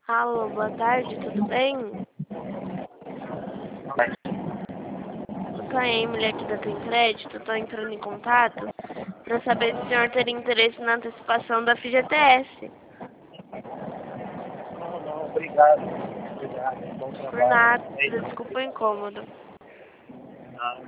Alô, boa tarde, tudo bem? Eu sou a Emily aqui da Tem Crédito, estou entrando em contato para saber se o senhor teria interesse na antecipação da FGTS. Não, obrigado. Obrigado, bom Por trabalho. nada, É isso. desculpa o incômodo. Não,